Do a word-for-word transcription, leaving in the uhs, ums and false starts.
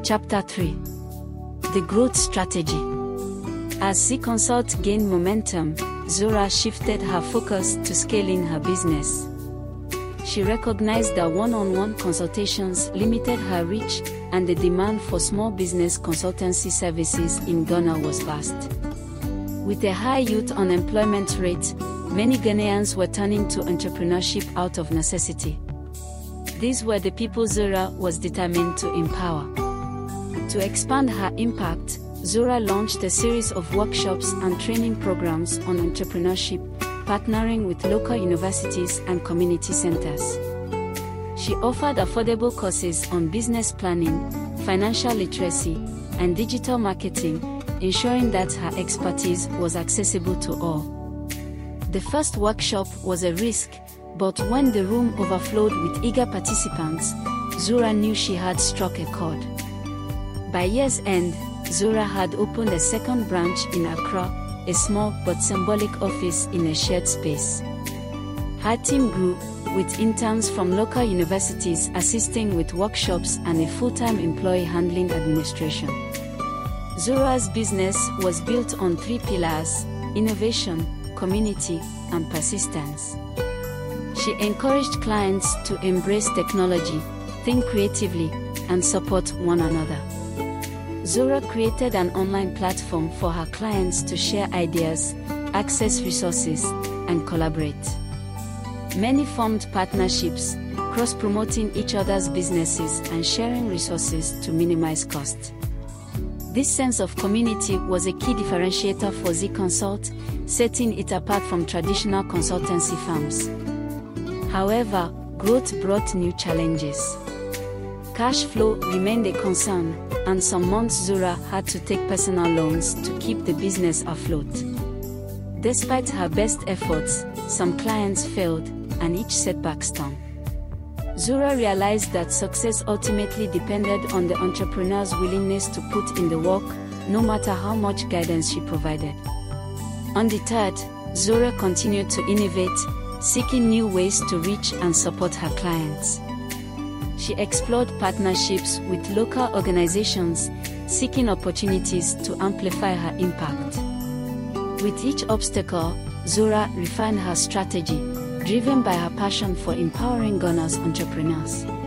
Chapter three. The Growth Strategy. As Z-Consult gained momentum, Zora shifted her focus to scaling her business. She recognized that one-on-one consultations limited her reach, and the demand for small business consultancy services in Ghana was vast. With a high youth unemployment rate, many Ghanaians were turning to entrepreneurship out of necessity. These were the people Zora was determined to empower. To expand her impact, Zora launched a series of workshops and training programs on entrepreneurship, partnering with local universities and community centers. She offered affordable courses on business planning, financial literacy, and digital marketing, ensuring that her expertise was accessible to all. The first workshop was a risk, but when the room overflowed with eager participants, Zora knew she had struck a chord. By year's end, Zora had opened a second branch in Accra, a small but symbolic office in a shared space. Her team grew, with interns from local universities assisting with workshops and a full-time employee handling administration. Zora's business was built on three pillars: innovation, community, and persistence. She encouraged clients to embrace technology, think creatively, and support one another. Zora created an online platform for her clients to share ideas, access resources, and collaborate. Many formed partnerships, cross-promoting each other's businesses and sharing resources to minimize cost. This sense of community was a key differentiator for Z-Consult, setting it apart from traditional consultancy firms. However, growth brought new challenges. Cash flow remained a concern, and some months Zora had to take personal loans to keep the business afloat. Despite her best efforts, some clients failed, and each setback stung. Zora realized that success ultimately depended on the entrepreneur's willingness to put in the work, no matter how much guidance she provided. Undeterred, Zora continued to innovate, seeking new ways to reach and support her clients. She explored partnerships with local organizations, seeking opportunities to amplify her impact. With each obstacle, Zora refined her strategy, driven by her passion for empowering Ghana's entrepreneurs.